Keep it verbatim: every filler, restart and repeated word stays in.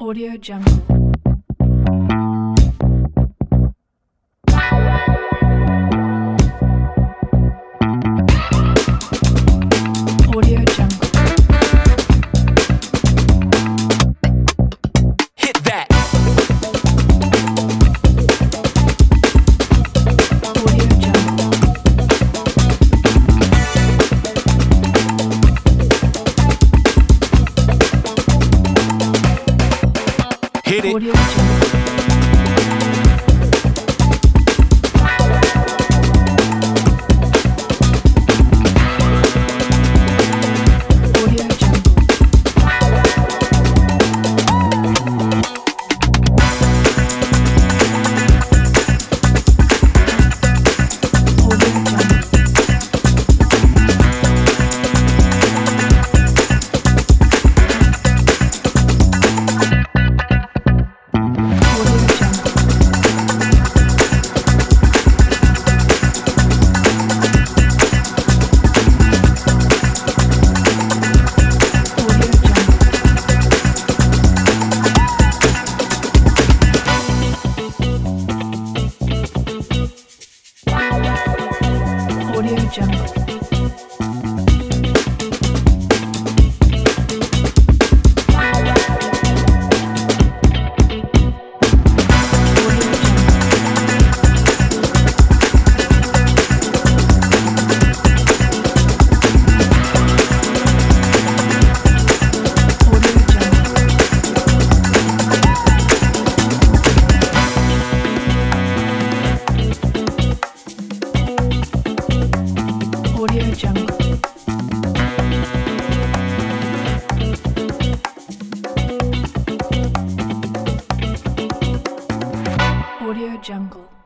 Audio Jungle. Audio Jungle. Hit that. Audio Jungle. Hit it. Audio Jungle. Audio Jungle. Audio Jungle. Audio Jungle. Audio Jungle. Audio Jungle. Audio Jungle. Audio Jungle. Audio Jungle. Audio Jungle.